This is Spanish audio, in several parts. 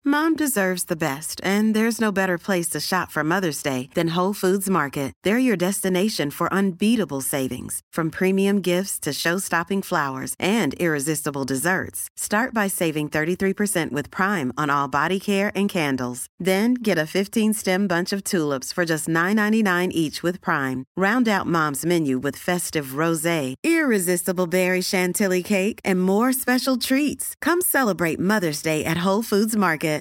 Mom deserves the best, and there's no better place to shop for Mother's Day than Whole Foods Market. They're your destination for unbeatable savings, from premium gifts to show-stopping flowers and irresistible desserts. Start by saving 33% with Prime on all body care and candles. Then get a 15-stem bunch of tulips for just $9.99 each with Prime. Round out Mom's menu with festive rosé, irresistible berry chantilly cake, and more special treats. Come celebrate Mother's Day at Whole Foods Market.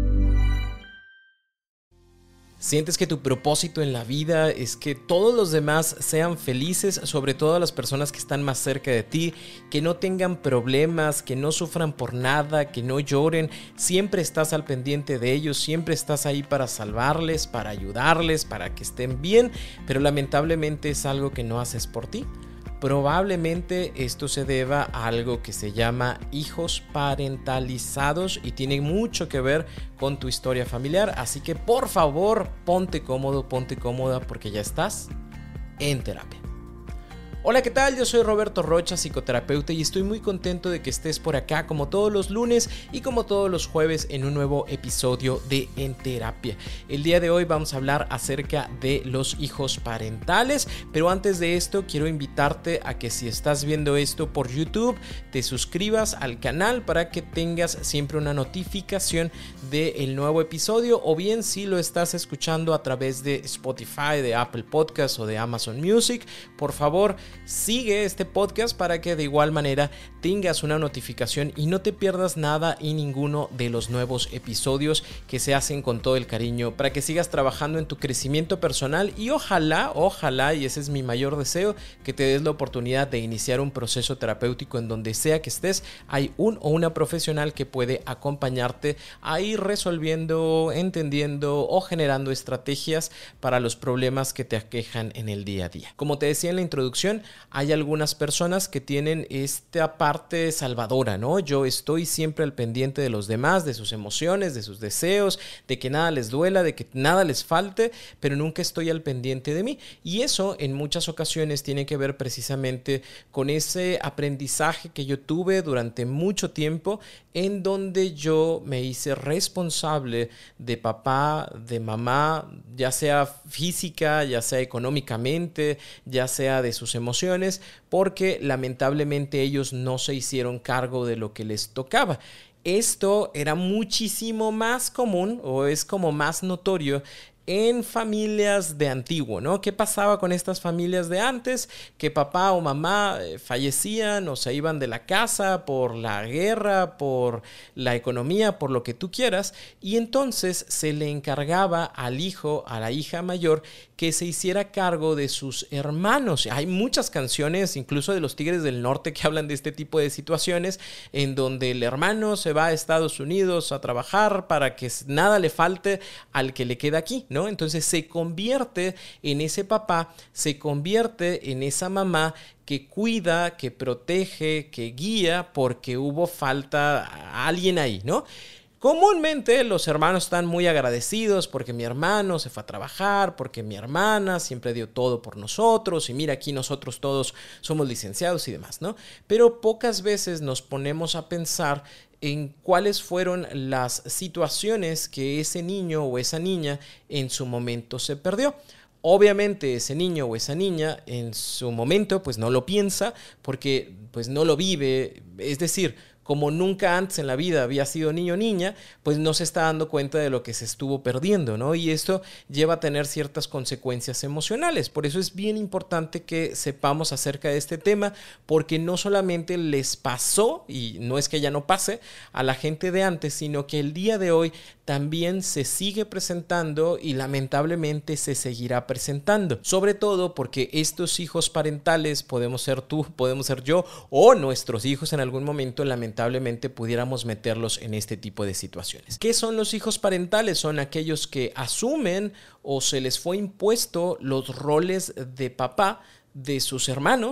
¿Sientes que tu propósito en la vida es que todos los demás sean felices, sobre todo las personas que están más cerca de ti, que no tengan problemas, que no sufran por nada, que no lloren? Siempre estás al pendiente de ellos, siempre estás ahí para salvarles, para ayudarles, para que estén bien, pero lamentablemente es algo que no haces por ti. Probablemente esto se deba a algo que se llama hijos parentalizados y tiene mucho que ver con tu historia familiar, así que por favor ponte cómodo, ponte cómoda porque ya estás en terapia. Hola, ¿qué tal? Yo soy Roberto Rocha, psicoterapeuta, y estoy muy contento de que estés por acá como todos los lunes y como todos los jueves en un nuevo episodio de En Terapia. El día de hoy vamos a hablar acerca de los hijos parentales, pero antes de esto quiero invitarte a que si estás viendo esto por YouTube, te suscribas al canal para que tengas siempre una notificación del nuevo episodio, o bien si lo estás escuchando a través de Spotify, de Apple Podcasts o de Amazon Music, por favor, sigue este podcast para que de igual manera tengas una notificación y no te pierdas nada y ninguno de los nuevos episodios que se hacen con todo el cariño para que sigas trabajando en tu crecimiento personal y ojalá, y ese es mi mayor deseo, que te des la oportunidad de iniciar un proceso terapéutico en donde sea que estés, hay un o una profesional que puede acompañarte a ir resolviendo, entendiendo o generando estrategias para los problemas que te aquejan en el día a día. Como te decía en la introducción, hay algunas personas que tienen esta parte salvadora, ¿no? Yo estoy siempre al pendiente de los demás, de sus emociones, de sus deseos, de que nada les duela, de que nada les falte, pero nunca estoy al pendiente de mí. Y eso en muchas ocasiones tiene que ver precisamente con ese aprendizaje que yo tuve durante mucho tiempo, en donde yo me hice responsable de papá, de mamá, ya sea física, ya sea económicamente, ya sea de sus emociones, porque lamentablemente ellos no se hicieron cargo de lo que les tocaba. Esto era muchísimo más común, o es como más notorio, en familias de antiguo, ¿no? ¿Qué pasaba con estas familias de antes? Que papá o mamá fallecían o se iban de la casa por la guerra, por la economía, por lo que tú quieras, y entonces se le encargaba al hijo, a la hija mayor, que se hiciera cargo de sus hermanos. Hay muchas canciones, incluso de los Tigres del Norte, que hablan de este tipo de situaciones, en donde el hermano se va a Estados Unidos a trabajar para que nada le falte al que le queda aquí, ¿no? Entonces se convierte en ese papá, se convierte en esa mamá que cuida, que protege, que guía, porque hubo falta a alguien ahí, ¿no? Comúnmente los hermanos están muy agradecidos porque mi hermano se fue a trabajar, porque mi hermana siempre dio todo por nosotros y mira, aquí nosotros todos somos licenciados y demás, ¿no? Pero pocas veces nos ponemos a pensar en cuáles fueron las situaciones que ese niño o esa niña en su momento se perdió. Obviamente ese niño o esa niña en su momento pues no lo piensa porque pues no lo vive, es decir, como nunca antes en la vida había sido niño o niña, pues no se está dando cuenta de lo que se estuvo perdiendo, ¿no? Y esto lleva a tener ciertas consecuencias emocionales. Por eso es bien importante que sepamos acerca de este tema, porque no solamente les pasó, y no es que ya no pase, a la gente de antes, sino que el día de hoy también se sigue presentando y lamentablemente se seguirá presentando. Sobre todo porque estos hijos parentales, podemos ser tú, podemos ser yo, o nuestros hijos en algún momento, lamentablemente pudiéramos meterlos en este tipo de situaciones. ¿Qué son los hijos parentales? Son aquellos que asumen o se les fue impuesto los roles de papá de sus hermanos,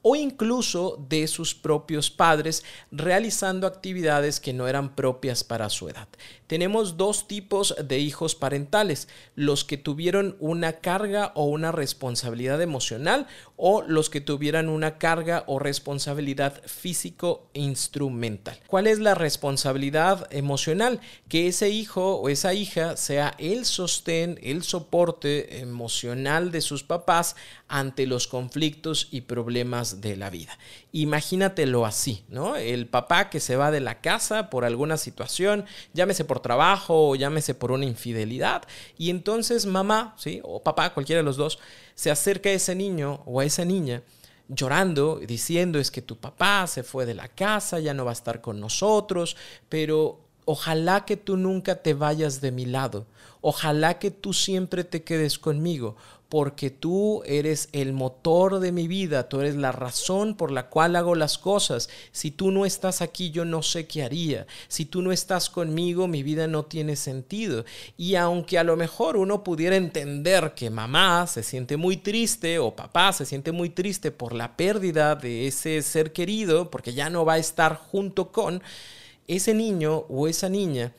o incluso de sus propios padres realizando actividades que no eran propias para su edad. Tenemos dos tipos de hijos parentales: los que tuvieron una carga o una responsabilidad emocional, o los que tuvieran una carga o responsabilidad físico-instrumental. ¿Cuál es la responsabilidad emocional? Que ese hijo o esa hija sea el sostén, el soporte emocional de sus papás ante los conflictos y problemas de la vida. Imagínatelo así, ¿no? El papá que se va de la casa por alguna situación, llámese por trabajo o llámese por una infidelidad, y entonces mamá, ¿sí?, o papá, cualquiera de los dos, se acerca a ese niño o a esa niña llorando, diciendo: es que tu papá se fue de la casa, ya no va a estar con nosotros, pero ojalá que tú nunca te vayas de mi lado, ojalá que tú siempre te quedes conmigo, porque tú eres el motor de mi vida, tú eres la razón por la cual hago las cosas. Si tú no estás aquí, yo no sé qué haría. Si tú no estás conmigo, mi vida no tiene sentido. Y aunque a lo mejor uno pudiera entender que mamá se siente muy triste o papá se siente muy triste por la pérdida de ese ser querido, porque ya no va a estar junto con ese niño o esa niña,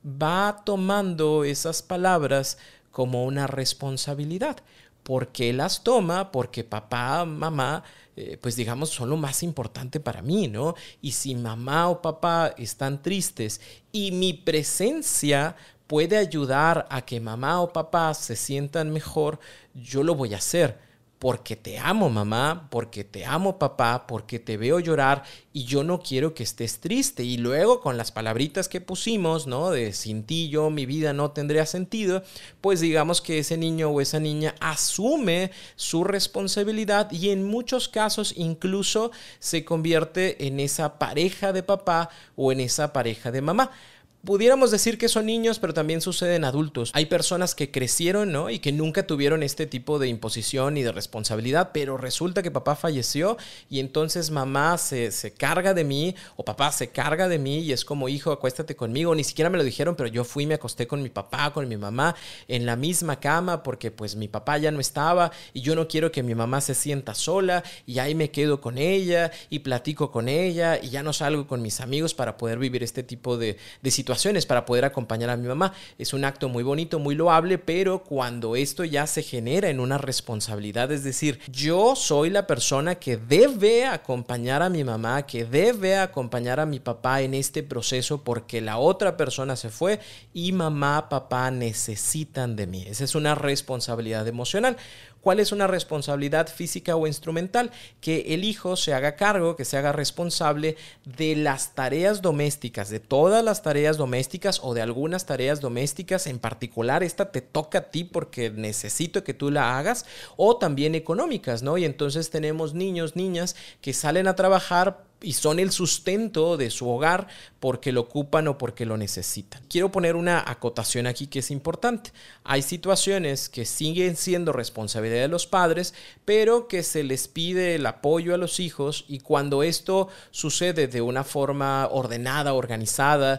va tomando esas palabras como una responsabilidad. ¿Por qué las toma? Porque papá, mamá, pues digamos, son lo más importante para mí, ¿no? Y si mamá o papá están tristes y mi presencia puede ayudar a que mamá o papá se sientan mejor, yo lo voy a hacer. Porque te amo, mamá, porque te amo, papá, porque te veo llorar y yo no quiero que estés triste. Y luego con las palabritas que pusimos, ¿no?, de sin ti yo mi vida no tendría sentido, pues digamos que ese niño o esa niña asume su responsabilidad y en muchos casos incluso se convierte en esa pareja de papá o en esa pareja de mamá. Pudiéramos decir que son niños, pero también sucede en adultos. Hay personas que crecieron, ¿no?, y que nunca tuvieron este tipo de imposición y de responsabilidad, pero resulta que papá falleció y entonces mamá se carga de mí o papá se carga de mí y es como: hijo, acuéstate conmigo. Ni siquiera me lo dijeron, pero yo fui y me acosté con mi papá, con mi mamá en la misma cama porque pues mi papá ya no estaba y yo no quiero que mi mamá se sienta sola, y ahí me quedo con ella y platico con ella y ya no salgo con mis amigos para poder vivir este tipo de situaciones, para poder acompañar a mi mamá. Es un acto muy bonito, muy loable, pero cuando esto ya se genera en una responsabilidad, es decir, yo soy la persona que debe acompañar a mi mamá, que debe acompañar a mi papá en este proceso porque la otra persona se fue y mamá, papá necesitan de mí. Esa es una responsabilidad emocional. ¿Cuál es una responsabilidad física o instrumental? Que el hijo se haga cargo, que se haga responsable de las tareas domésticas, de todas las tareas domésticas o de algunas tareas domésticas en particular. Esta te toca a ti porque necesito que tú la hagas, o también económicas, ¿no? Y entonces tenemos niños, niñas que salen a trabajar y son el sustento de su hogar porque lo ocupan o porque lo necesitan. Quiero poner una acotación aquí que es importante. Hay situaciones que siguen siendo responsabilidad de los padres, pero que se les pide el apoyo a los hijos, y cuando esto sucede de una forma ordenada, organizada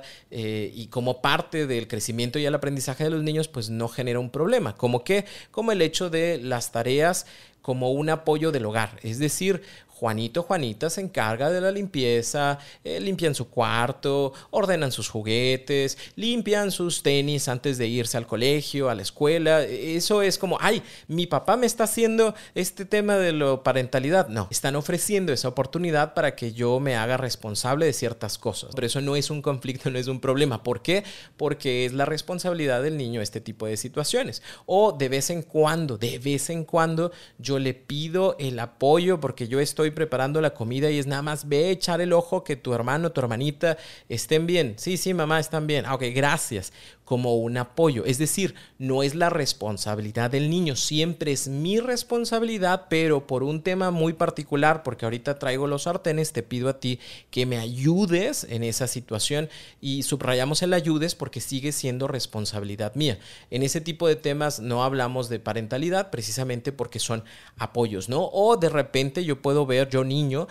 y como parte del crecimiento y el aprendizaje de los niños, pues no genera un problema. ¿Cómo qué? Como el hecho de las tareas como un apoyo del hogar, es decir, Juanito, Juanita se encarga de la limpieza, limpian su cuarto, ordenan sus juguetes, limpian sus tenis antes de irse al colegio, a la escuela. Eso es como: ay, mi papá me está haciendo este tema de la parentalidad. No, están ofreciendo esa oportunidad para que yo me haga responsable de ciertas cosas. Pero eso no es un conflicto, no es un problema. ¿Por qué? Porque es la responsabilidad del niño este tipo de situaciones. O de vez en cuando, yo le pido el apoyo porque yo estoy preparando la comida y es nada más: ve a echar el ojo que tu hermano, tu hermanita estén bien. Sí, mamá, están bien. Ok, gracias. Como un apoyo. Es decir, no es la responsabilidad del niño, siempre es mi responsabilidad, pero por un tema muy particular, porque ahorita traigo los sartenes, te pido a ti que me ayudes en esa situación, y subrayamos el ayudes porque sigue siendo responsabilidad mía. En ese tipo de temas no hablamos de parentalidad precisamente porque son apoyos, ¿no? O de repente yo puedo ver, yo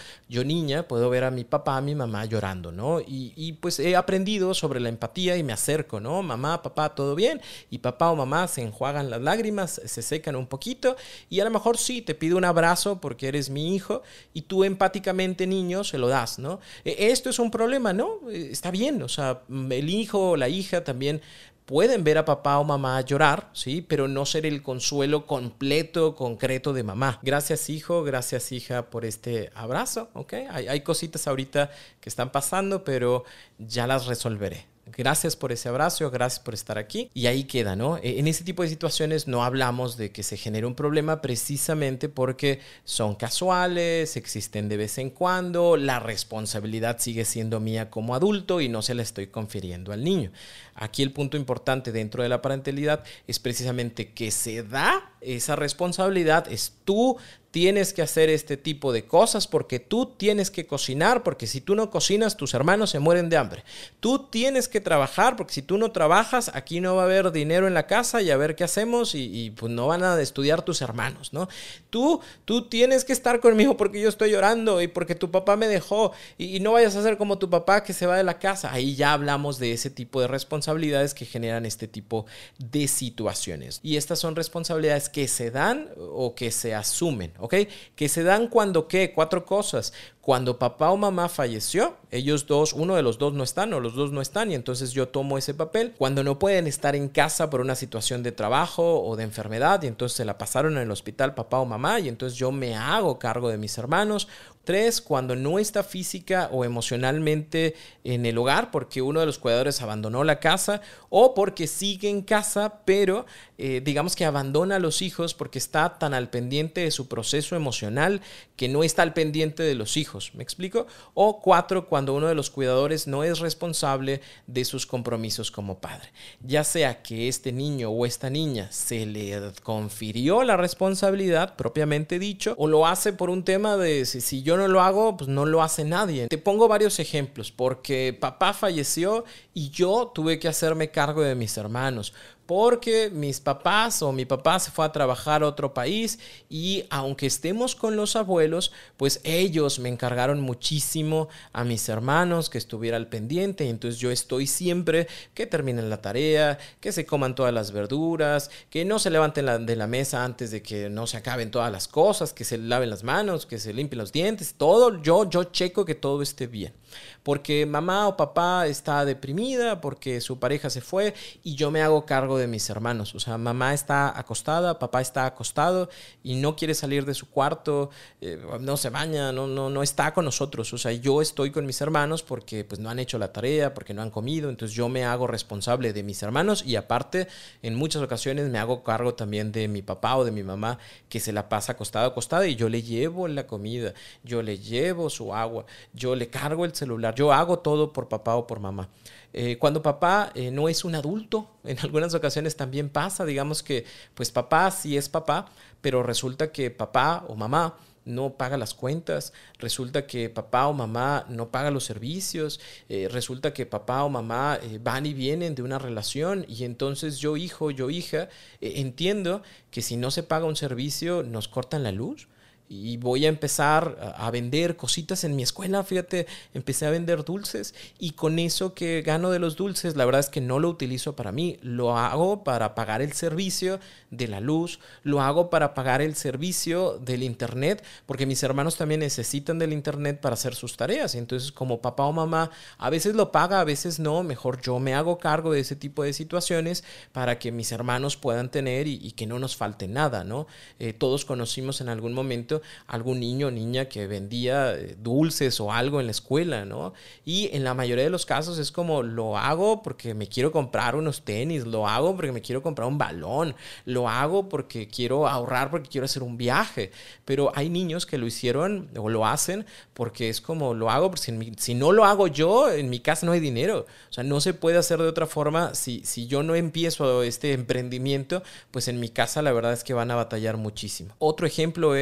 niña, puedo ver a mi papá, a mi mamá llorando, ¿no? Y pues he aprendido sobre la empatía y me acerco, ¿no? Mamá, papá, ¿todo bien? Y papá o mamá se enjuagan las lágrimas, se secan un poquito y a lo mejor sí, te pido un abrazo porque eres mi hijo y tú empáticamente, niño, se lo das, ¿no? Esto es un problema, ¿no? Está bien, o sea, el hijo o la hija también pueden ver a papá o mamá llorar, ¿sí? Pero no ser el consuelo completo, concreto de mamá. Gracias, hijo, gracias, hija, por este abrazo, ¿ok? Hay cositas ahorita que están pasando, pero ya las resolveré. Gracias por ese abrazo, gracias por estar aquí. Y ahí queda, ¿no? En ese tipo de situaciones no hablamos de que se genere un problema precisamente porque son casuales, existen de vez en cuando, la responsabilidad sigue siendo mía como adulto y no se la estoy confiriendo al niño. Aquí el punto importante dentro de la parentalidad es precisamente que se da esa responsabilidad, es tú tienes que hacer este tipo de cosas porque tú tienes que cocinar, porque si tú no cocinas, tus hermanos se mueren de hambre. Tú tienes que trabajar, porque si tú no trabajas, aquí no va a haber dinero en la casa y a ver qué hacemos y pues no van a estudiar tus hermanos, ¿no? Tú tienes que estar conmigo porque yo estoy llorando y porque tu papá me dejó y no vayas a ser como tu papá que se va de la casa. Ahí ya hablamos de ese tipo de responsabilidades que generan este tipo de situaciones. Y estas son responsabilidades que se dan o que se asumen, ¿ok? Que se dan cuando, ¿qué? 4 cosas. Cuando papá o mamá falleció, ellos dos, uno de los dos no están o los dos no están y entonces yo tomo ese papel. Cuando no pueden estar en casa por una situación de trabajo o de enfermedad y entonces se la pasaron en el hospital papá o mamá y entonces yo me hago cargo de mis hermanos. 3, cuando no está física o emocionalmente en el hogar porque uno de los cuidadores abandonó la casa o porque sigue en casa, pero digamos que abandona a los hijos porque está tan al pendiente de su proceso emocional que no está al pendiente de los hijos. ¿Me explico? O 4, cuando uno de los cuidadores no es responsable de sus compromisos como padre. Ya sea que este niño o esta niña se le confirió la responsabilidad propiamente dicho o lo hace por un tema de si yo no lo hago, pues no lo hace nadie. Te pongo varios ejemplos porque papá falleció y yo tuve que hacerme cargo de mis hermanos. Porque mis papás o mi papá se fue a trabajar a otro país y aunque estemos con los abuelos, pues ellos me encargaron muchísimo a mis hermanos que estuviera al pendiente y entonces yo estoy siempre que terminen la tarea, que se coman todas las verduras, que no se levanten de la mesa antes de que no se acaben todas las cosas, que se laven las manos, que se limpien los dientes, todo, yo checo que todo esté bien. Porque mamá o papá está deprimida, porque su pareja se fue y yo me hago cargo de mis hermanos. O sea, mamá está acostada, papá está acostado y no quiere salir de su cuarto, no se baña, no está con nosotros. O sea, yo estoy con mis hermanos porque pues no han hecho la tarea, porque no han comido. Entonces yo me hago responsable de mis hermanos y aparte en muchas ocasiones me hago cargo también de mi papá o de mi mamá que se la pasa acostada y yo le llevo la comida, yo le llevo su agua, yo le cargo el celular, yo hago todo por papá o por mamá. Cuando papá no es un adulto, en algunas ocasiones también pasa, digamos que pues papá sí es papá, pero resulta que papá o mamá no paga las cuentas, resulta que papá o mamá no paga los servicios, resulta que papá o mamá van y vienen de una relación y entonces yo hijo, yo hija, entiendo que si no se paga un servicio nos cortan la luz. Y voy a empezar a vender cositas en mi escuela, fíjate, empecé a vender dulces y con eso que gano de los dulces, la verdad es que no lo utilizo para mí, lo hago para pagar el servicio de la luz, lo hago para pagar el servicio del internet, porque mis hermanos también necesitan del internet para hacer sus tareas, entonces como papá o mamá a veces lo paga, a veces no, mejor yo me hago cargo de ese tipo de situaciones para que mis hermanos puedan tener y que no nos falte nada, ¿no? Todos conocimos en algún momento algún niño o niña que vendía dulces o algo en la escuela, ¿no? Y en la mayoría de los casos es como lo hago porque me quiero comprar unos tenis, lo hago porque me quiero comprar un balón, lo hago porque quiero ahorrar, porque quiero hacer un viaje, pero hay niños que lo hicieron o lo hacen porque es como lo hago, porque si no lo hago yo, en mi casa no hay dinero, o sea, no se puede hacer de otra forma, si yo no empiezo este emprendimiento, pues en mi casa la verdad es que van a batallar muchísimo. Otro ejemplo es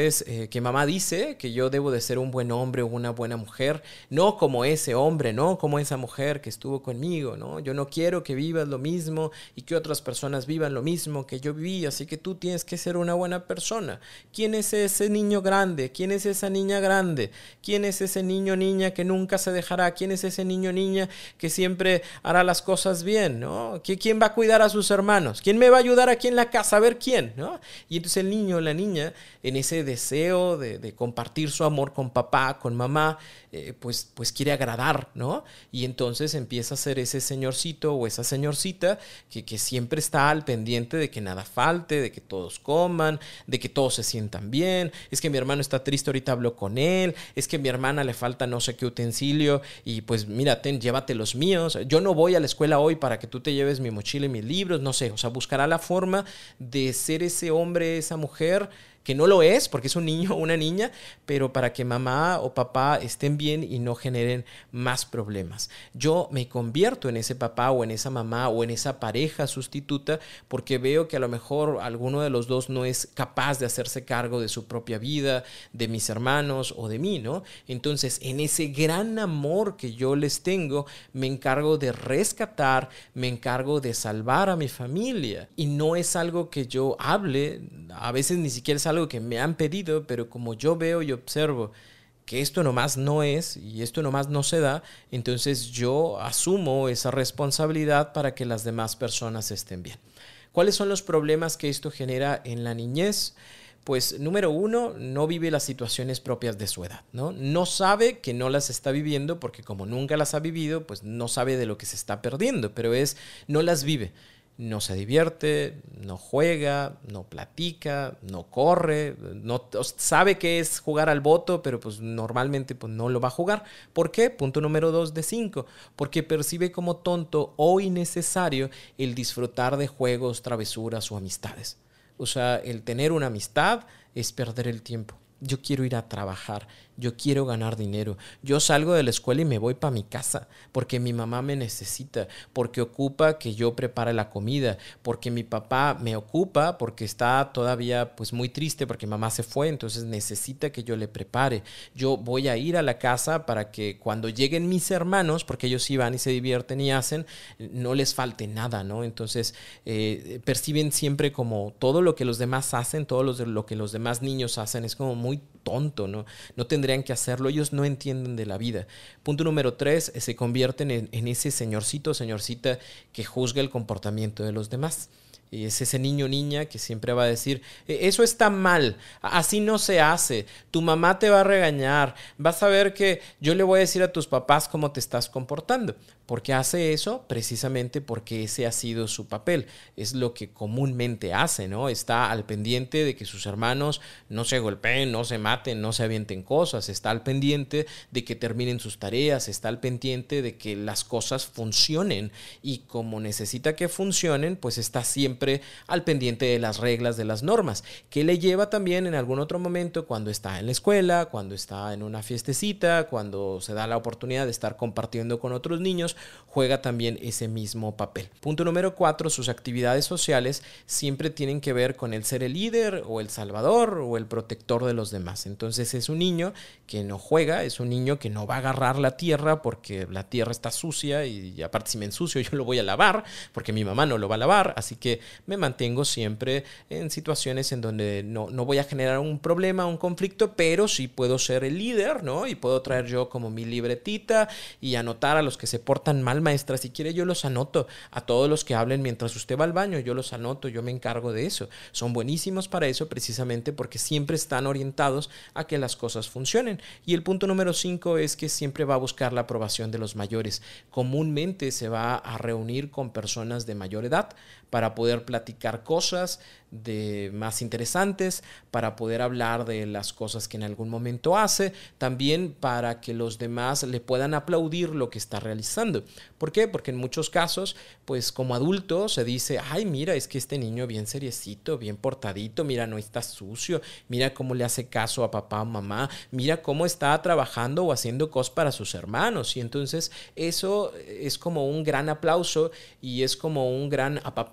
que mamá dice que yo debo de ser un buen hombre o una buena mujer, no como ese hombre, no como esa mujer que estuvo conmigo, ¿no? Yo no quiero que vivas lo mismo y que otras personas vivan lo mismo que yo viví, así que tú tienes que ser una buena persona. ¿Quién es ese niño grande? ¿Quién es esa niña grande? ¿Quién es ese niño o niña que nunca se dejará? ¿Quién es ese niño o niña que siempre hará las cosas bien, ¿no? ¿Quién va a cuidar a sus hermanos? ¿Quién me va a ayudar aquí en la casa? A ver quién, ¿no? Y entonces el niño o la niña, en ese deseo de compartir su amor con papá, con mamá, pues quiere agradar, ¿no? Y entonces empieza a ser ese señorcito o esa señorcita que siempre está al pendiente de que nada falte, de que todos coman, de que todos se sientan bien. Es que mi hermano está triste, ahorita hablo con él. Es que a mi hermana le falta no sé qué utensilio y pues mira, llévate los míos. Yo no voy a la escuela hoy para que tú te lleves mi mochila y mis libros, no sé. O sea, buscará la forma de ser ese hombre, esa mujer que no lo es porque es un niño o una niña, pero para que mamá o papá estén bien y no generen más problemas. Yo me convierto en ese papá o en esa mamá o en esa pareja sustituta porque veo que a lo mejor alguno de los dos no es capaz de hacerse cargo de su propia vida, de mis hermanos o de mí, ¿no? Entonces, en ese gran amor que yo les tengo, me encargo de rescatar, me encargo de salvar a mi familia. Y no es algo que yo hable, a veces ni siquiera es algo que me han pedido, pero como yo veo y observo que esto nomás no es y esto nomás no se da, entonces yo asumo esa responsabilidad para que las demás personas estén bien. ¿Cuáles son los problemas que esto genera en la niñez? Pues número uno, no vive las situaciones propias de su edad, ¿no? No sabe que no las está viviendo porque como nunca las ha vivido, pues no sabe de lo que se está perdiendo, pero no las vive. No se divierte, no juega, no platica, no corre, no sabe qué es jugar al boto, pero pues normalmente pues no lo va a jugar. ¿Por qué? Punto número 2 de 5. Porque percibe como tonto o innecesario el disfrutar de juegos, travesuras o amistades. O sea, el tener una amistad es perder el tiempo. Yo quiero ir a trabajar, yo quiero ganar dinero. Yo salgo de la escuela y me voy para mi casa porque mi mamá me necesita, porque ocupa que yo prepare la comida, porque mi papá me ocupa porque está todavía pues muy triste porque mamá se fue, entonces necesita que yo le prepare. Yo voy a ir a la casa para que cuando lleguen mis hermanos, porque ellos sí van y se divierten y hacen, no les falte nada, ¿no? Entonces perciben siempre como todo lo que los demás hacen, todo lo que los demás niños hacen es como muy tonto, ¿no? No tendrían que hacerlo, ellos no entienden de la vida. Punto número 3, se convierten en ese señorcito o señorcita que juzga el comportamiento de los demás. Y es ese niño o niña que siempre va a decir, eso está mal, así no se hace, tu mamá te va a regañar, vas a ver que yo le voy a decir a tus papás cómo te estás comportando. ¿Por qué hace eso? Precisamente porque ese ha sido su papel, es lo que comúnmente hace, ¿no? Está al pendiente de que sus hermanos no se golpeen, no se maten, no se avienten cosas, está al pendiente de que terminen sus tareas, está al pendiente de que las cosas funcionen y como necesita que funcionen, pues está siempre al pendiente de las reglas, de las normas, que le lleva también en algún otro momento cuando está en la escuela, cuando está en una fiestecita, cuando se da la oportunidad de estar compartiendo con otros niños, juega también ese mismo papel. Punto número 4, sus actividades sociales siempre tienen que ver con el ser el líder o el salvador o el protector de los demás. Entonces es un niño que no juega, es un niño que no va a agarrar la tierra porque la tierra está sucia y aparte si me ensucio yo lo voy a lavar porque mi mamá no lo va a lavar, así que me mantengo siempre en situaciones en donde no voy a generar un problema, un conflicto, pero sí puedo ser el líder, ¿no? Y puedo traer yo como mi libretita y anotar a los que se portan mal, maestra. Si quiere yo los anoto. A todos los que hablen mientras usted va al baño, yo los anoto, yo me encargo de eso. Son buenísimos para eso precisamente porque siempre están orientados a que las cosas funcionen. Y el punto número 5 es que siempre va a buscar la aprobación de los mayores. Comúnmente se va a reunir con personas de mayor edad para poder platicar cosas de más interesantes, para poder hablar de las cosas que en algún momento hace, también para que los demás le puedan aplaudir lo que está realizando. ¿Por qué? Porque en muchos casos, pues como adulto se dice, ay, mira, es que este niño bien seriecito, bien portadito, mira, no está sucio, mira cómo le hace caso a papá o mamá, mira cómo está trabajando o haciendo cosas para sus hermanos. Y entonces eso es como un gran aplauso y es como un gran apapacho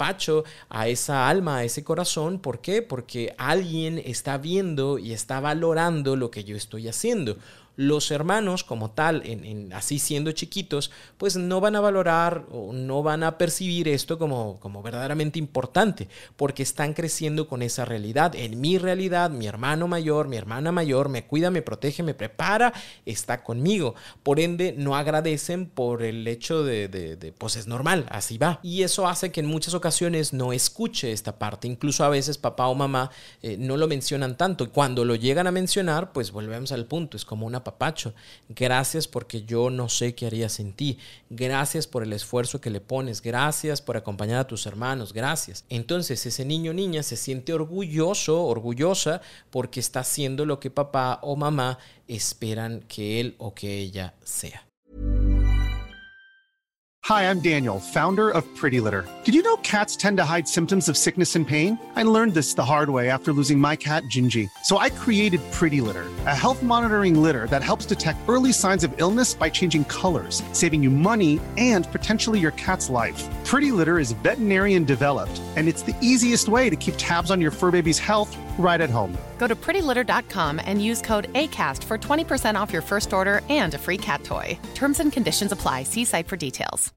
a esa alma, a ese corazón. ¿Por qué? Porque alguien está viendo y está valorando lo que yo estoy haciendo. Los hermanos como tal, así siendo chiquitos, pues no van a valorar o no van a percibir esto como verdaderamente importante, porque están creciendo con esa realidad. En mi realidad, mi hermano mayor, mi hermana mayor me cuida, me protege, me prepara, está conmigo. Por ende, no agradecen por el hecho de pues es normal, así va. Y eso hace que en muchas ocasiones no escuche esta parte. Incluso a veces papá o mamá no lo mencionan tanto. Y cuando lo llegan a mencionar, pues volvemos al punto. Es como una papacho. Gracias porque yo no sé qué haría sin ti. Gracias por el esfuerzo que le pones. Gracias por acompañar a tus hermanos. Gracias. Entonces ese niño o niña se siente orgulloso, orgullosa porque está haciendo lo que papá o mamá esperan que él o que ella sea. Hi, I'm Daniel, founder of Pretty Litter. Did you know cats tend to hide symptoms of sickness and pain? I learned this the hard way after losing my cat, Gingy. So I created Pretty Litter, a health monitoring litter that helps detect early signs of illness by changing colors, saving you money and potentially your cat's life. Pretty Litter is veterinarian developed, and it's the easiest way to keep tabs on your fur baby's health right at home. Go to prettylitter.com and use code ACAST for 20% off your first order and a free cat toy. Terms and conditions apply. See site for details.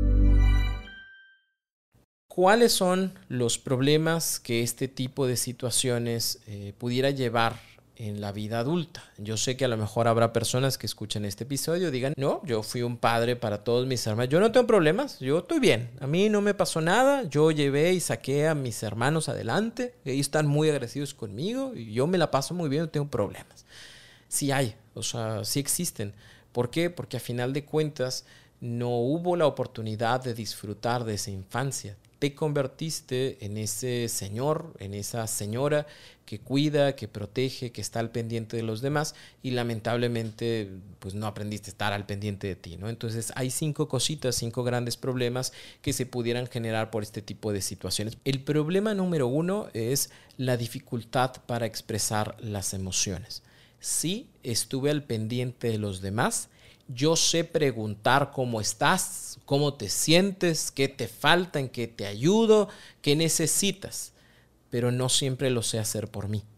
¿Cuáles son los problemas que este tipo de situaciones pudiera llevar en la vida adulta? Yo sé que a lo mejor habrá personas que escuchan este episodio y digan, no, yo fui un padre para todos mis hermanos, yo no tengo problemas, yo estoy bien, a mí no me pasó nada, yo llevé y saqué a mis hermanos adelante, ellos están muy agradecidos conmigo y yo me la paso muy bien, no tengo problemas. Sí hay, o sea, sí existen. ¿Por qué? Porque a final de cuentas no hubo la oportunidad de disfrutar de esa infancia. Te convertiste en ese señor, en esa señora que cuida, que protege, que está al pendiente de los demás y lamentablemente pues no aprendiste a estar al pendiente de ti, ¿no? Entonces hay 5 grandes problemas que se pudieran generar por este tipo de situaciones. El problema número 1 es la dificultad para expresar las emociones. Sí, estuve al pendiente de los demás. Yo sé preguntar cómo estás, cómo te sientes, qué te falta, en qué te ayudo, qué necesitas, pero no siempre lo sé hacer por mí.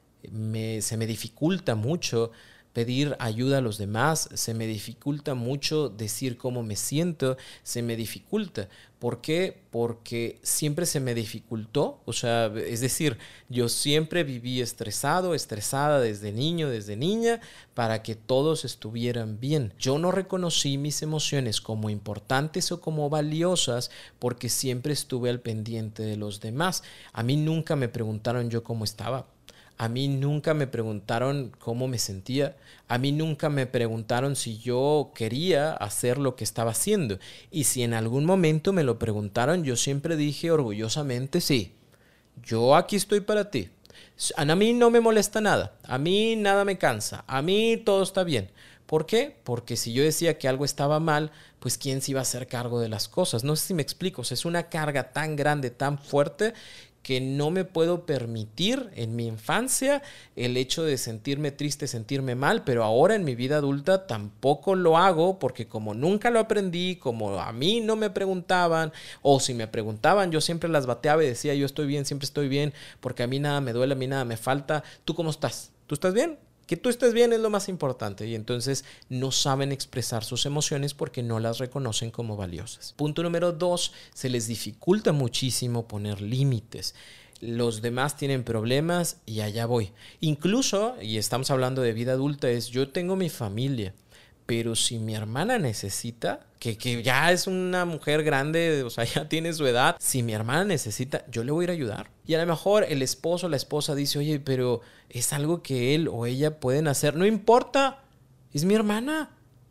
Se me dificulta mucho pedir ayuda a los demás, se me dificulta mucho decir cómo me siento, se me dificulta. ¿Por qué? Porque siempre se me dificultó, o sea, es decir, yo siempre viví estresada desde niño, desde niña, para que todos estuvieran bien. Yo no reconocí mis emociones como importantes o como valiosas porque siempre estuve al pendiente de los demás. A mí nunca me preguntaron yo cómo estaba. A mí nunca me preguntaron cómo me sentía. A mí nunca me preguntaron si yo quería hacer lo que estaba haciendo. Y si en algún momento me lo preguntaron, yo siempre dije orgullosamente, sí, yo aquí estoy para ti. A mí no me molesta nada. A mí nada me cansa. A mí todo está bien. ¿Por qué? Porque si yo decía que algo estaba mal, pues ¿quién se iba a hacer cargo de las cosas? No sé si me explico. O sea, es una carga tan grande, tan fuerte, que no me puedo permitir en mi infancia el hecho de sentirme triste, sentirme mal, pero ahora en mi vida adulta tampoco lo hago porque como nunca lo aprendí, como a mí no me preguntaban, o si me preguntaban yo siempre las bateaba y decía yo estoy bien, siempre estoy bien, porque a mí nada me duele, a mí nada me falta. ¿Tú cómo estás? ¿Tú estás bien? Que tú estés bien es lo más importante y entonces no saben expresar sus emociones porque no las reconocen como valiosas. Punto número 2, se les dificulta muchísimo poner límites. Los demás tienen problemas y allá voy. Incluso, y estamos hablando de vida adulta, yo tengo mi familia, pero si mi hermana necesita, que ya es una mujer grande, o sea, ya tiene su edad, si mi hermana necesita, yo le voy a ir a ayudar. Y a lo mejor el esposo o la esposa dice, oye, pero es algo que él o ella pueden hacer. No importa, es mi hermana.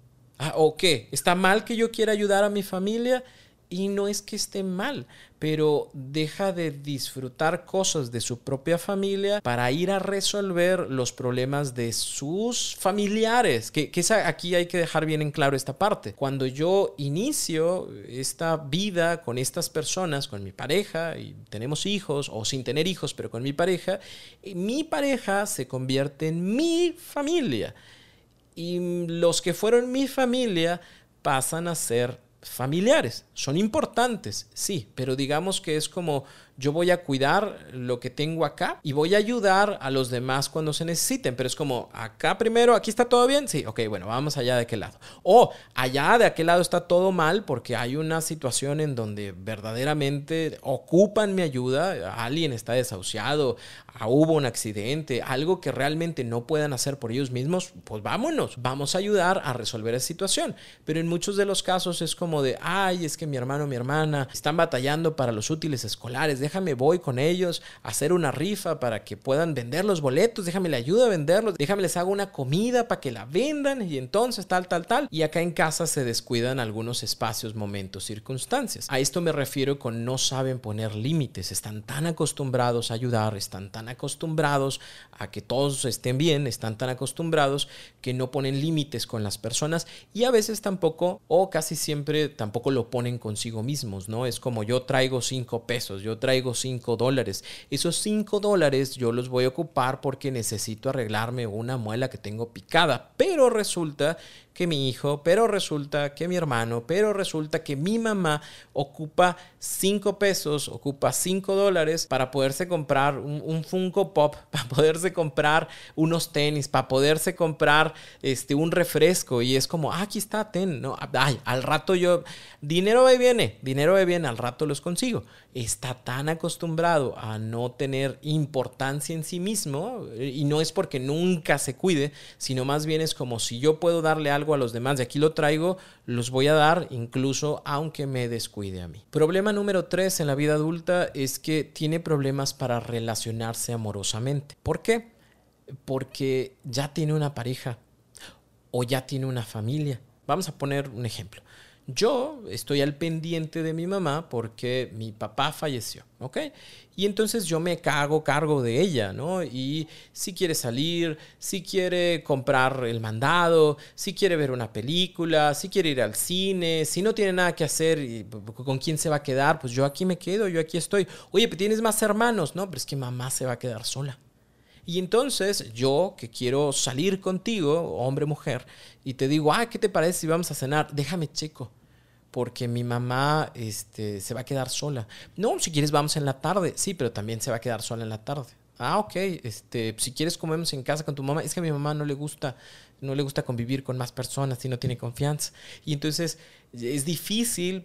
¿O qué? ¿Está mal que yo quiera ayudar a mi familia? Y no es que esté mal, pero deja de disfrutar cosas de su propia familia para ir a resolver los problemas de sus familiares. Que aquí hay que dejar bien en claro esta parte. Cuando yo inicio esta vida con estas personas, con mi pareja, y tenemos hijos, o sin tener hijos, pero con mi pareja se convierte en mi familia. Y los que fueron mi familia pasan a ser familiares. Son importantes, sí, pero digamos que es como yo voy a cuidar lo que tengo acá y voy a ayudar a los demás cuando se necesiten, pero es como acá primero, aquí está todo bien, sí, ok, bueno, vamos allá de aquel lado. O allá de aquel lado está todo mal porque hay una situación en donde verdaderamente ocupan mi ayuda, alguien está desahuciado, hubo un accidente, algo que realmente no puedan hacer por ellos mismos, pues vámonos, vamos a ayudar a resolver esa situación. Pero en muchos de los casos es como de, ay, es que mi hermano o mi hermana están batallando para los útiles escolares, déjame voy con ellos a hacer una rifa para que puedan vender los boletos, déjame le ayudo a venderlos, déjame les hago una comida para que la vendan y entonces tal. Y acá en casa se descuidan algunos espacios, momentos, circunstancias. A esto me refiero con no saben poner límites, están tan acostumbrados a ayudar, están tan acostumbrados a que todos estén bien, están tan acostumbrados que no ponen límites con las personas y a veces tampoco, o casi siempre tampoco lo ponen consigo mismos, ¿no? Es como yo traigo 5 pesos, yo traigo $5. Esos $5 yo los voy a ocupar porque necesito arreglarme una muela que tengo picada, pero resulta que mi hijo, pero resulta que mi hermano, pero resulta que mi mamá ocupa 5 pesos, ocupa $5 para poderse comprar un Funko Pop, para poderse comprar unos tenis, para poderse comprar un refresco y es como, aquí está, ten, no, ay, al rato yo, dinero va y viene, al rato los consigo. Está tan acostumbrado a no tener importancia en sí mismo y no es porque nunca se cuide, sino más bien es como si yo puedo darle algo a los demás y aquí lo traigo, los voy a dar incluso aunque me descuide a mí. Problema número 3 en la vida adulta es que tiene problemas para relacionarse amorosamente. ¿Por qué? Porque ya tiene una pareja o ya tiene una familia. Vamos a poner un ejemplo. Yo estoy al pendiente de mi mamá porque mi papá falleció, ¿ok? Y entonces yo me hago cargo de ella, ¿no? Y si quiere salir, si quiere comprar el mandado, si quiere ver una película, si quiere ir al cine, si no tiene nada que hacer, ¿con quién se va a quedar? Pues yo aquí me quedo, yo aquí estoy. Oye, pero tienes más hermanos, ¿no? Pero es que mamá se va a quedar sola. Y entonces yo que quiero salir contigo, hombre, mujer, y te digo, ¿qué te parece si vamos a cenar? Déjame checo, porque mi mamá se va a quedar sola. No, si quieres vamos en la tarde. Sí, pero también se va a quedar sola en la tarde. Ok, si quieres comemos en casa con tu mamá. Es que a mi mamá no le gusta convivir con más personas y no tiene confianza. Y entonces es difícil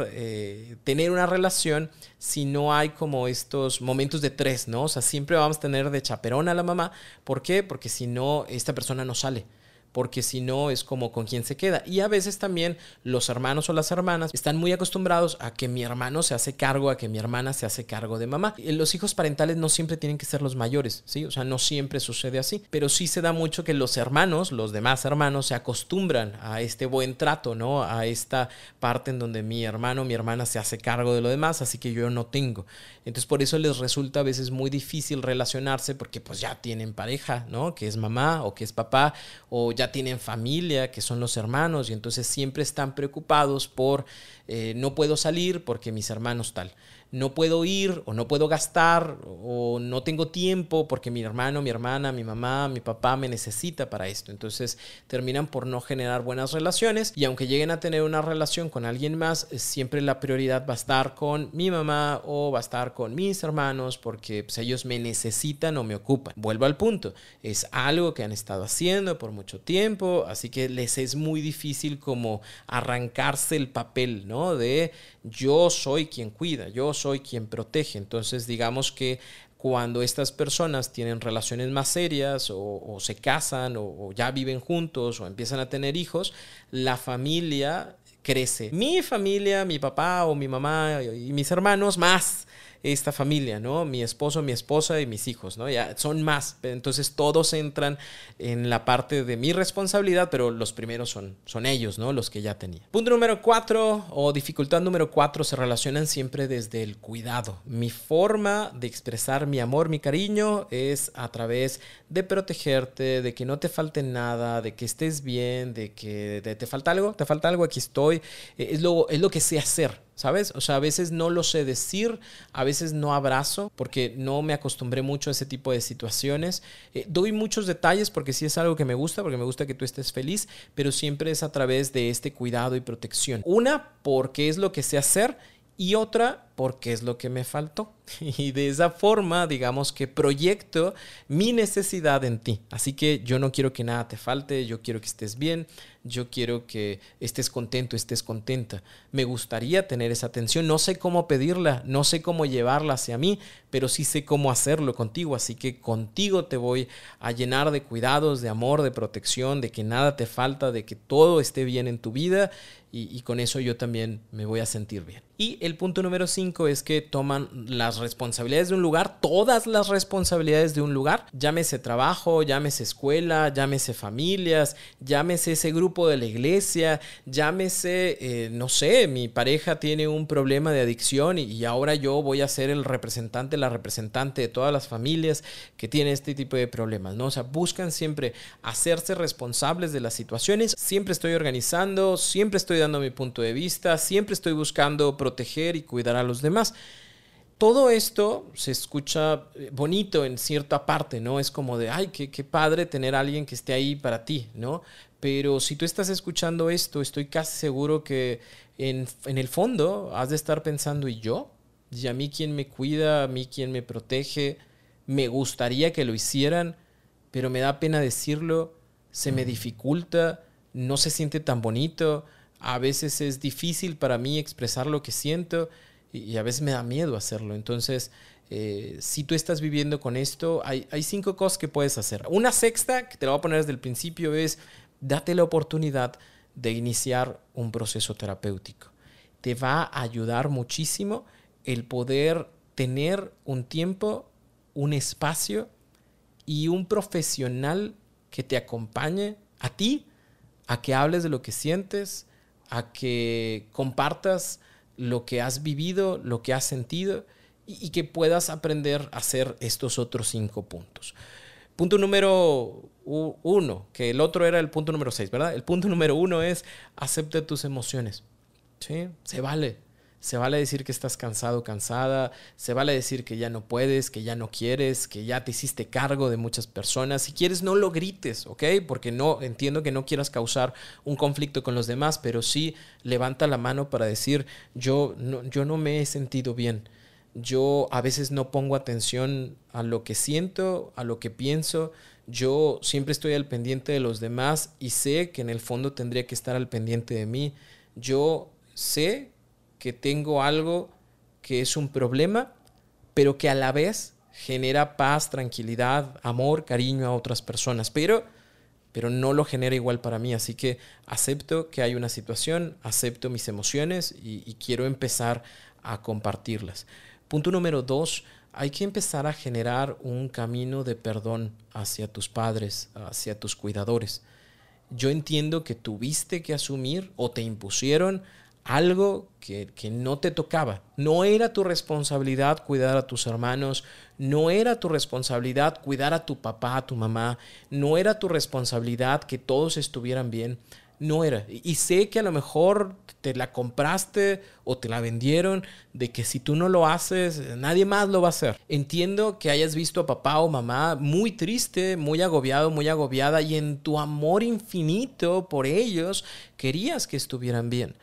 poder tener una relación si no hay como estos momentos de 3, ¿no? O sea, siempre vamos a tener de chaperón a la mamá. ¿Por qué? Porque si no, esta persona no sale. Porque si no es como con quién se queda. Y a veces también los hermanos o las hermanas están muy acostumbrados a que mi hermano se hace cargo, a que mi hermana se hace cargo de mamá. Los hijos parentales no siempre tienen que ser los mayores, ¿sí? O sea, no siempre sucede así. Pero sí se da mucho que los hermanos, los demás hermanos, se acostumbran a este buen trato, ¿no? A esta parte en donde mi hermano, mi hermana se hace cargo de lo demás, así que yo no tengo. Entonces por eso les resulta a veces muy difícil relacionarse porque pues ya tienen pareja, ¿no? Que es mamá o que es papá o ya tienen familia, que son los hermanos, y entonces siempre están preocupados por no puedo salir porque mis hermanos tal. No puedo ir o no puedo gastar o no tengo tiempo porque mi hermano, mi hermana, mi mamá, mi papá me necesita para esto. Entonces terminan por no generar buenas relaciones y aunque lleguen a tener una relación con alguien más, siempre la prioridad va a estar con mi mamá o va a estar con mis hermanos porque pues, ellos me necesitan o me ocupan. Vuelvo al punto, es algo que han estado haciendo por mucho tiempo, así que les es muy difícil como arrancarse el papel, ¿no? De yo soy quien cuida, yo soy quien protege. Entonces digamos que cuando estas personas tienen relaciones más serias o se casan o ya viven juntos o empiezan a tener hijos, la familia crece. Mi familia, mi papá o mi mamá y mis hermanos más esta familia, ¿no? Mi esposo, mi esposa y mis hijos, ¿no? Ya son más. Entonces todos entran en la parte de mi responsabilidad, pero los primeros son ellos, ¿no? Los que ya tenía. Punto número 4 o dificultad número 4 se relacionan siempre desde el cuidado. Mi forma de expresar mi amor, mi cariño es a través de protegerte, de que no te falte nada, de que estés bien, de que te falta algo, aquí estoy. Es lo que sé hacer. ¿sabes? O sea, a veces no lo sé decir, a veces no abrazo porque no me acostumbré mucho a ese tipo de situaciones. Doy muchos detalles porque sí es algo que me gusta, porque me gusta que tú estés feliz, pero siempre es a través de este cuidado y protección. Una, porque es lo que sé hacer, y otra, porque es lo que me faltó. Y de esa forma, digamos que proyecto mi necesidad en ti. Así que yo no quiero que nada te falte, yo quiero que estés bien, yo quiero que estés contento, estés contenta. Me gustaría tener esa atención, no sé cómo pedirla, no sé cómo llevarla hacia mí, pero sí sé cómo hacerlo contigo. Así que contigo te voy a llenar de cuidados, de amor, de protección, de que nada te falta, de que todo esté bien en tu vida. Y con eso yo también me voy a sentir bien. Y el punto número 5 es que toman las responsabilidades de un lugar, todas las responsabilidades de un lugar, llámese trabajo, llámese escuela, llámese familias, llámese ese grupo de la iglesia, llámese, no sé, mi pareja tiene un problema de adicción y ahora yo voy a ser el representante, la representante de todas las familias que tienen este tipo de problemas, ¿no? O sea, buscan siempre hacerse responsables de las situaciones. Siempre estoy organizando, siempre estoy dando mi punto de vista, siempre estoy buscando proteger y cuidar a los demás. Todo esto se escucha bonito en cierta parte, ¿no? Es como de, ay, qué padre tener a alguien que esté ahí para ti, ¿no? Pero si tú estás escuchando esto, estoy casi seguro que en el fondo has de estar pensando, ¿y yo? ¿Y a mí quién me cuida? ¿A mí quién me protege? Me gustaría que lo hicieran, pero me da pena decirlo, se me dificulta, no se siente tan bonito. A veces es difícil para mí expresar lo que siento y a veces me da miedo hacerlo. Entonces, si tú estás viviendo con esto, hay 5 cosas que puedes hacer. Una sexta, que te la voy a poner desde el principio, es date la oportunidad de iniciar un proceso terapéutico. Te va a ayudar muchísimo el poder tener un tiempo, un espacio y un profesional que te acompañe a ti, a que hables de lo que sientes, a que compartas lo que has vivido, lo que has sentido y que puedas aprender a hacer estos otros 5 puntos. Punto número 1, que el otro era el punto número 6, ¿verdad? El punto número 1 es acepta tus emociones. ¿Sí? Se vale. Se vale decir que estás cansado, cansada. Se vale decir que ya no puedes, que ya no quieres, que ya te hiciste cargo de muchas personas. Si quieres, no lo grites, ¿ok? Porque no entiendo que no quieras causar un conflicto con los demás, pero sí levanta la mano para decir, yo no me he sentido bien. Yo a veces no pongo atención a lo que siento, a lo que pienso. Yo siempre estoy al pendiente de los demás y sé que en el fondo tendría que estar al pendiente de mí. Yo sé que tengo algo que es un problema, pero que a la vez genera paz, tranquilidad, amor, cariño a otras personas, pero no lo genera igual para mí. Así que acepto que hay una situación, acepto mis emociones y quiero empezar a compartirlas. Punto número 2, hay que empezar a generar un camino de perdón hacia tus padres, hacia tus cuidadores. Yo entiendo que tuviste que asumir o te impusieron algo que no te tocaba. No era tu responsabilidad cuidar a tus hermanos, no era tu responsabilidad cuidar a tu papá, a tu mamá, no era tu responsabilidad que todos estuvieran bien, no era. Y sé que a lo mejor te la compraste o te la vendieron de que si tú no lo haces, nadie más lo va a hacer. Entiendo que hayas visto a papá o mamá muy triste, muy agobiado, muy agobiada y en tu amor infinito por ellos querías que estuvieran bien.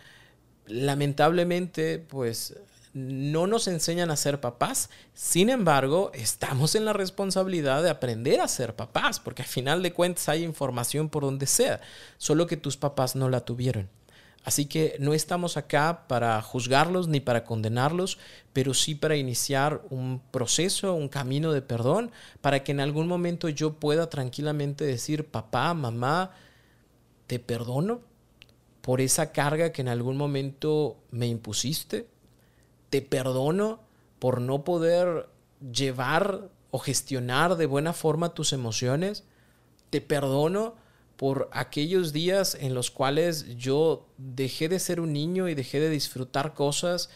Lamentablemente, pues no nos enseñan a ser papás. Sin embargo, estamos en la responsabilidad de aprender a ser papás, porque al final de cuentas hay información por donde sea, solo que tus papás no la tuvieron. Así que no estamos acá para juzgarlos ni para condenarlos, pero sí para iniciar un proceso, un camino de perdón, para que en algún momento yo pueda tranquilamente decir, papá, mamá, te perdono por esa carga que en algún momento me impusiste. Te perdono por no poder llevar o gestionar de buena forma tus emociones. Te perdono por aquellos días en los cuales yo dejé de ser un niño y dejé de disfrutar cosas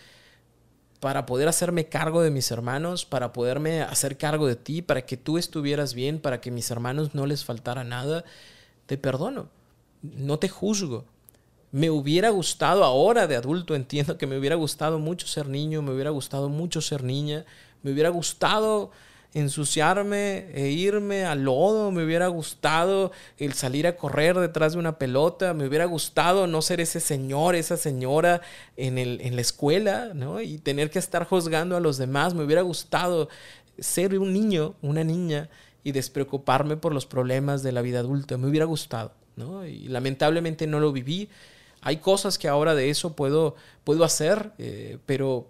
para poder hacerme cargo de mis hermanos, para poderme hacer cargo de ti, para que tú estuvieras bien, para que a mis hermanos no les faltara nada. Te perdono. No te juzgo. Me hubiera gustado, ahora de adulto entiendo que me hubiera gustado mucho ser niño, me hubiera gustado mucho ser niña, me hubiera gustado ensuciarme e irme al lodo, me hubiera gustado el salir a correr detrás de una pelota, me hubiera gustado no ser ese señor, esa señora en la escuela, ¿no? Y tener que estar juzgando a los demás. Me hubiera gustado ser un niño, una niña y despreocuparme por los problemas de la vida adulta. Me hubiera gustado, ¿no? Y lamentablemente no lo viví. Hay cosas que ahora de eso puedo hacer, pero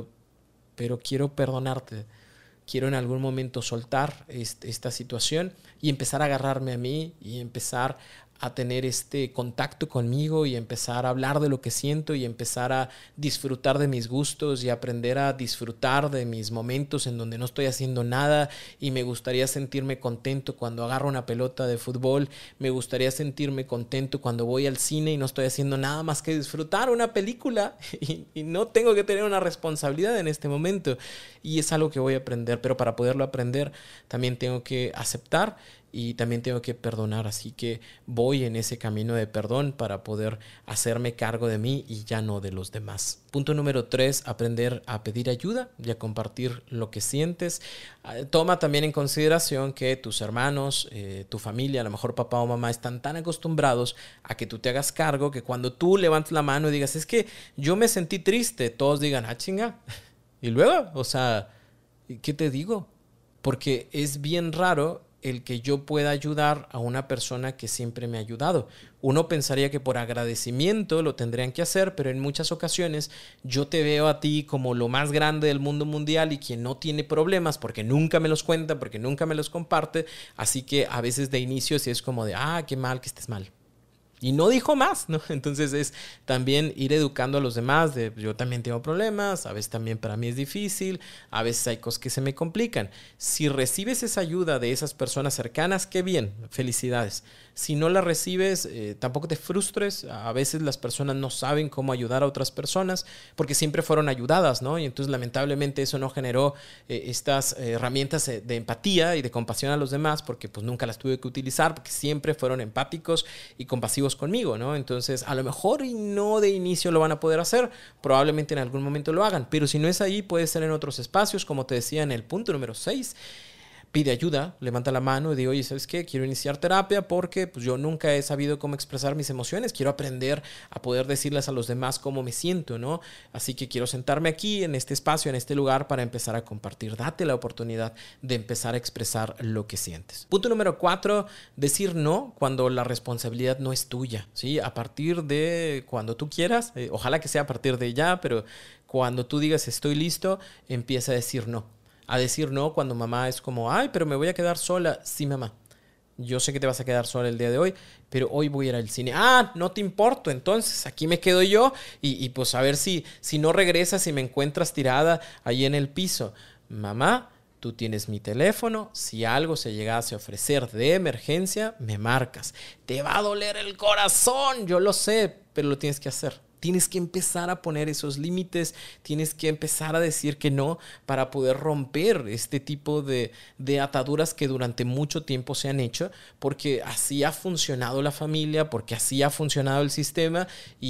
quiero perdonarte. Quiero en algún momento soltar esta situación y empezar a agarrarme a mí y empezar a tener este contacto conmigo y empezar a hablar de lo que siento y empezar a disfrutar de mis gustos y aprender a disfrutar de mis momentos en donde no estoy haciendo nada y me gustaría sentirme contento cuando agarro una pelota de fútbol, me gustaría sentirme contento cuando voy al cine y no estoy haciendo nada más que disfrutar una película y no tengo que tener una responsabilidad en este momento y es algo que voy a aprender, pero para poderlo aprender también tengo que aceptar y también tengo que perdonar, así que voy en ese camino de perdón para poder hacerme cargo de mí y ya no de los demás. Punto número 3, aprender a pedir ayuda y a compartir lo que sientes. Toma también en consideración que tus hermanos, tu familia, a lo mejor papá o mamá están tan acostumbrados a que tú te hagas cargo que cuando tú levantes la mano y digas, es que yo me sentí triste, todos digan, chinga. Y luego, o sea, ¿qué te digo? Porque es bien raro el que yo pueda ayudar a una persona que siempre me ha ayudado. Uno pensaría que por agradecimiento lo tendrían que hacer, pero en muchas ocasiones yo te veo a ti como lo más grande del mundo mundial y quien no tiene problemas porque nunca me los cuenta, porque nunca me los comparte. Así que a veces de inicio sí es como de, qué mal que estés mal. Y no dijo más, ¿no? Entonces es también ir educando a los demás de yo también tengo problemas, a veces también para mí es difícil, a veces hay cosas que se me complican. Si recibes esa ayuda de esas personas cercanas, qué bien, felicidades. Si no la recibes, tampoco te frustres. A veces las personas no saben cómo ayudar a otras personas porque siempre fueron ayudadas, ¿no? Y entonces lamentablemente eso no generó estas herramientas de empatía y de compasión a los demás porque pues nunca las tuve que utilizar porque siempre fueron empáticos y compasivos conmigo, ¿no? Entonces a lo mejor y no de inicio lo van a poder hacer, probablemente en algún momento lo hagan, pero si no es ahí puede ser en otros espacios, como te decía en el punto número 6. Pide ayuda, levanta la mano y digo, oye, ¿sabes qué? Quiero iniciar terapia porque pues, yo nunca he sabido cómo expresar mis emociones. Quiero aprender a poder decirles a los demás cómo me siento, ¿no? Así que quiero sentarme aquí, en este espacio, en este lugar, para empezar a compartir. Date la oportunidad de empezar a expresar lo que sientes. Punto número 4, decir no cuando la responsabilidad no es tuya, ¿sí? A partir de cuando tú quieras, ojalá que sea a partir de ya, pero cuando tú digas estoy listo, empieza a decir no. A decir no cuando mamá es como, pero me voy a quedar sola. Sí, mamá, yo sé que te vas a quedar sola el día de hoy, pero hoy voy a ir al cine. No te importo, entonces aquí me quedo yo y pues a ver si no regresas y me encuentras tirada ahí en el piso. Mamá, tú tienes mi teléfono, si algo se llegase a ofrecer de emergencia, me marcas. Te va a doler el corazón, yo lo sé, pero lo tienes que hacer. Tienes que empezar a poner esos límites, tienes que empezar a decir que no para poder romper este tipo de ataduras que durante mucho tiempo se han hecho, porque así ha funcionado la familia, porque así ha funcionado el sistema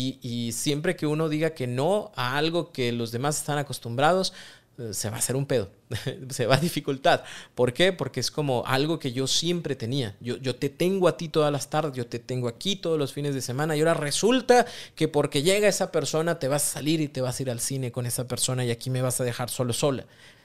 y siempre que uno diga que no a algo que los demás están acostumbrados, se va a hacer un pedo, se va a dificultar. ¿Por qué? Porque es como algo que yo siempre tenía. Yo te tengo a ti todas las tardes, yo te tengo aquí todos los fines de semana y ahora resulta que porque llega esa persona te vas a salir y te vas a ir al cine con esa persona y aquí me vas a dejar sola.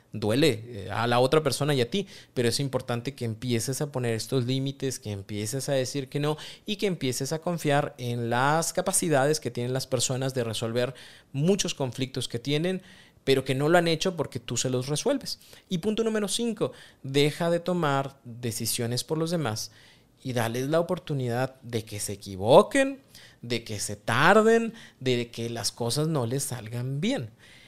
Duele a la otra persona y a ti, pero es importante que empieces a poner estos límites, que empieces a decir que no y que empieces a confiar en las capacidades que tienen las personas de resolver muchos conflictos que tienen, pero que no lo han hecho porque tú se los resuelves. Y punto número 5, deja de tomar decisiones por los demás y dales la oportunidad de que se equivoquen, de que se tarden, de que las cosas no les salgan bien.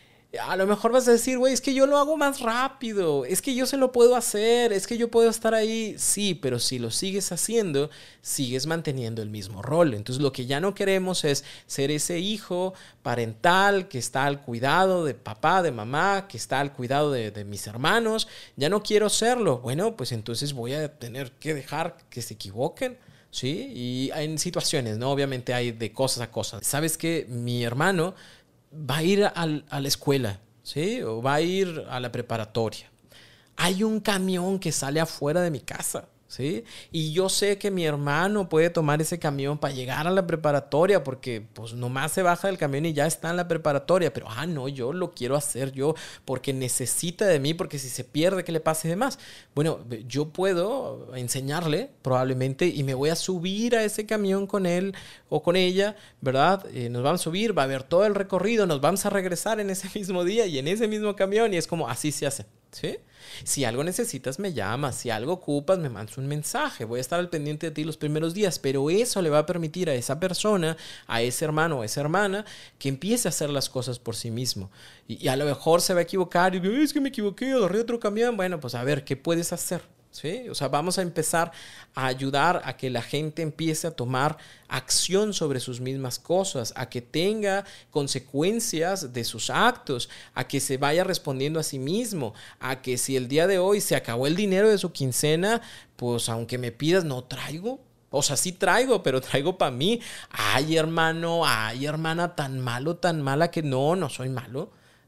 A lo mejor vas a decir, güey, es que yo lo hago más rápido, es que yo se lo puedo hacer, es que yo puedo estar ahí. Sí, pero si lo sigues haciendo, sigues manteniendo el mismo rol. Entonces lo que ya no queremos es ser ese hijo parental que está al cuidado de papá, de mamá, que está al cuidado de mis hermanos. Ya no quiero serlo. Bueno, pues entonces voy a tener que dejar que se equivoquen. ¿sí? Y en situaciones, ¿no? Obviamente hay de cosas a cosas. ¿Sabes qué? Mi hermano va a ir a la escuela, ¿sí? O va a ir a la preparatoria. Hay un camión que sale afuera de mi casa, ¿sí? Y yo sé que mi hermano puede tomar ese camión para llegar a la preparatoria porque pues nomás se baja del camión y ya está en la preparatoria. Pero, no, yo lo quiero hacer yo porque necesita de mí, porque si se pierde, ¿qué le pase de más? Bueno, yo puedo enseñarle probablemente y me voy a subir a ese camión con él o con ella, ¿verdad? Nos vamos a subir, va a haber todo el recorrido, nos vamos a regresar en ese mismo día y en ese mismo camión y es como así se hace, ¿sí? Si algo necesitas, me llamas. Si algo ocupas, me mandas un mensaje. Voy a estar al pendiente de ti los primeros días. Pero eso le va a permitir a esa persona, a ese hermano o a esa hermana, que empiece a hacer las cosas por sí mismo. Y a lo mejor se va a equivocar y es que me equivoqué, agarré otro camión. Bueno, pues a ver, ¿qué puedes hacer? ¿Sí? O sea, vamos a empezar a ayudar a que la gente empiece a tomar acción sobre sus mismas cosas, a que tenga consecuencias de sus actos, a que se vaya respondiendo a sí mismo, a que si el día de hoy se acabó el dinero de su quincena, pues aunque me pidas, no traigo. O sea, sí traigo, pero traigo para mí. Ay, hermano, ay, hermana, tan malo, tan mala que no soy malo.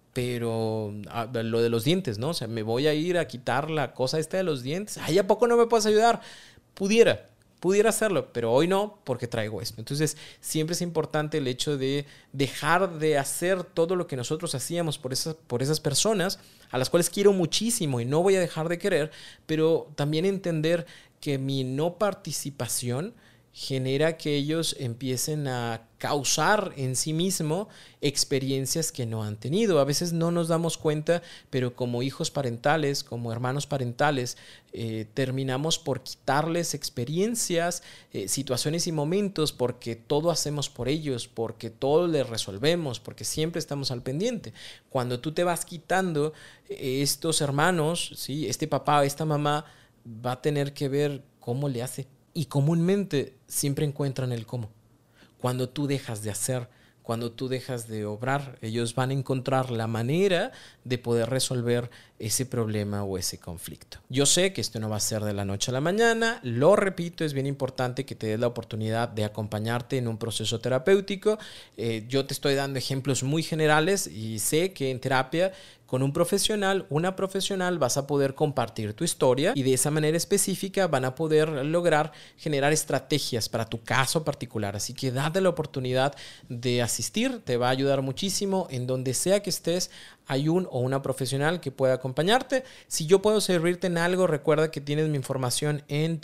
Pero lo de los dientes, ¿no? O sea, me voy a ir a quitar la cosa esta de los dientes. Ay, ¿a poco no me puedes ayudar? Pudiera hacerlo, pero hoy no porque traigo esto. Entonces, siempre es importante el hecho de dejar de hacer todo lo que nosotros hacíamos por esas personas a las cuales quiero muchísimo y no voy a dejar de querer, pero también entender que mi no participación genera que ellos empiecen a causar en sí mismo experiencias que no han tenido. A veces no nos damos cuenta, pero como hijos parentales, como hermanos parentales, terminamos por quitarles experiencias, situaciones y momentos porque todo hacemos por ellos, porque todo les resolvemos, porque siempre estamos al pendiente. Cuando tú te vas quitando estos hermanos, ¿sí? Este papá, esta mamá va a tener que ver cómo le hace. Y comúnmente siempre encuentran el cómo. Cuando tú dejas de hacer, cuando tú dejas de obrar, ellos van a encontrar la manera de poder resolver ese problema o ese conflicto. Yo sé que esto no va a ser de la noche a la mañana, lo repito, es bien importante que te des la oportunidad de acompañarte en un proceso terapéutico. Yo te estoy dando ejemplos muy generales y sé que en terapia con un profesional, una profesional, vas a poder compartir tu historia y de esa manera específica van a poder lograr generar estrategias para tu caso particular. Así que date la oportunidad de asistir, te va a ayudar muchísimo. En donde sea que estés, hay un o una profesional que pueda acompañarte. Si yo puedo servirte en algo, recuerda que tienes mi información en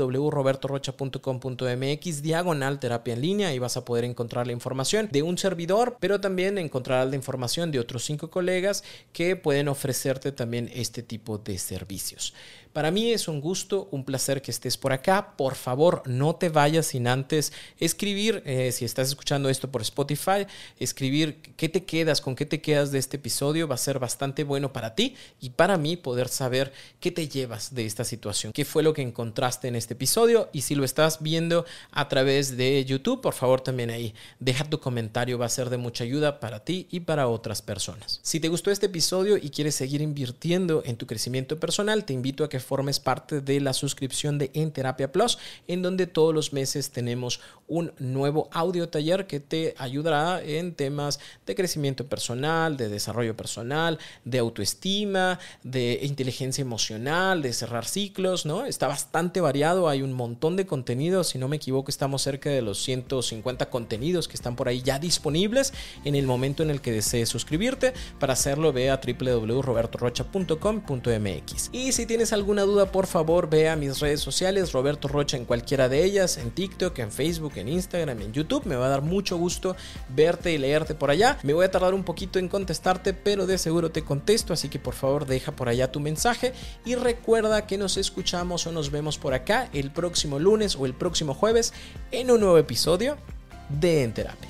www.robertorrocha.com.mx/terapia en línea y vas a poder encontrar la información de un servidor, pero también encontrarás la información de otros 5 colegas que pueden ofrecerte también este tipo de servicios. Para mí es un gusto, un placer que estés por acá. Por favor, no te vayas sin antes escribir, si estás escuchando esto por Spotify, escribir qué te quedas, con qué te quedas de este episodio. Va a ser bastante bueno para ti y para mí poder saber qué te llevas de esta situación, qué fue lo que encontraste en este episodio. Y si lo estás viendo a través de YouTube, por favor también ahí deja tu comentario, va a ser de mucha ayuda para ti y para otras personas. Si te gustó este episodio y quieres seguir invirtiendo en tu crecimiento personal, te invito a que formes parte de la suscripción de En Terapia Plus, en donde todos los meses tenemos un nuevo audio taller que te ayudará en temas de crecimiento personal, de desarrollo personal, de autoestima, de inteligencia emocional, de cerrar ciclos, ¿no? Está bastante variado, hay un montón de contenidos, si no me equivoco estamos cerca de los 150 contenidos que están por ahí ya disponibles en el momento en el que desees suscribirte. Para hacerlo, ve a www.robertorrocha.com.mx. Y si tienes alguna duda, por favor, ve a mis redes sociales, Roberto Rocha en cualquiera de ellas, en TikTok, en Facebook, en Instagram, en YouTube. Me va a dar mucho gusto verte y leerte por allá. Me voy a tardar un poquito en contestarte, pero de seguro te contesto, así que por favor deja por allá tu mensaje y recuerda que nos escuchamos o nos vemos por acá el próximo lunes o el próximo jueves en un nuevo episodio de En Terapia.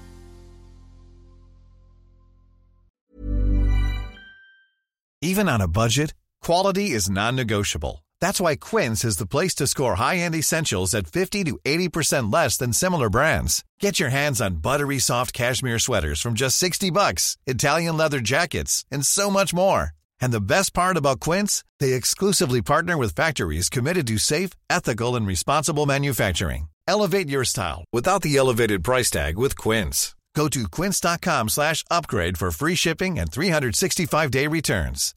Even on a budget, quality is non-negotiable. That's why Quince is the place to score high-end essentials at 50 to 80% less than similar brands. Get your hands on buttery soft cashmere sweaters from just $60, Italian leather jackets, and so much more. And the best part about Quince, they exclusively partner with factories committed to safe, ethical, and responsible manufacturing. Elevate your style without the elevated price tag with Quince. Go to quince.com/upgrade for free shipping and 365-day returns.